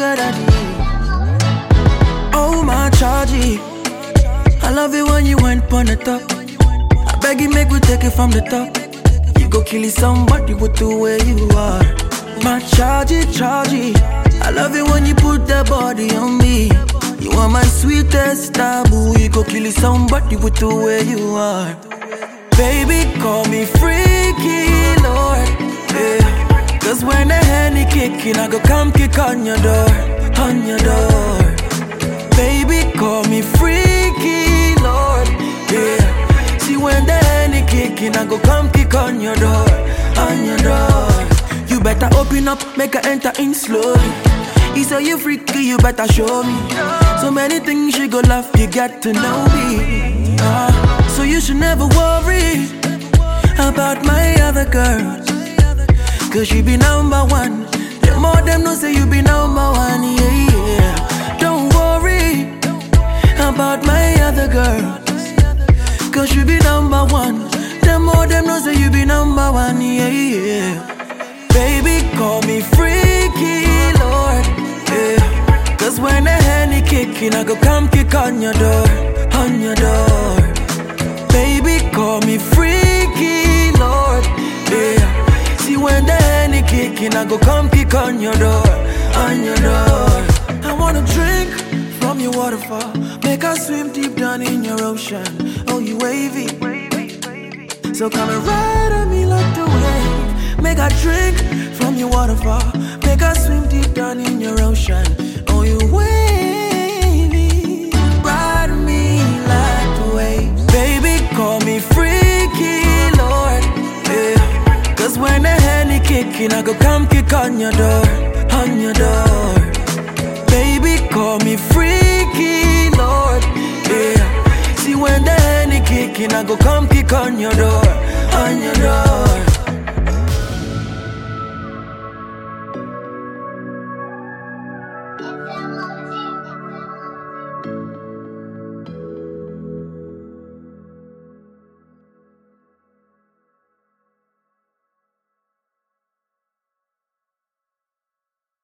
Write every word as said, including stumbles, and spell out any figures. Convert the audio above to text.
sugar daddy. Oh my chargy, I love it when you went on the top. I beg you make we take it from the top. You go kill somebody with the way you are. My chargy, chargy, I love it when you put that body on me. You are my sweetest taboo. You go kill somebody with the way you are. Baby, call me freaky, Lord, yeah. Cause when the Henny kicking, I go come kick on your door, on your door. Baby, call me freaky, Lord, yeah. See when the Henny kicking, I go come kick on your door, on your door. You better open up, make her enter in slowly. He say you freaky, you better show me. So many things she go love, you get to know me. uh, So you should never worry about my other girls, cause she be number one. The more them know say you be number one, yeah, yeah. Don't worry about my other girls, cause she be number one. The more them know say you be number one, yeah, yeah. Baby, call me freaky, Lord, yeah. Cause when the Henny kicking, I go come kick on your door, on your door. Baby, call me freaky, Lord, yeah. See when the Henny kicking, I go come kick on your door, on your door. I wanna drink from your waterfall, make us swim deep down in your ocean. Oh, you wavy, so come and ride on me like the wave. Make a drink from your waterfall, make us swim deep down in your ocean. Oh, you wavy, ride me like the waves. Baby, call me freaky, Lord, yeah. Cause when the Henny kicking, I go come kick on your door, on your door. Baby, call me freaky, Lord, yeah. See when the Henny kicking, I go come kick on your door, on your door.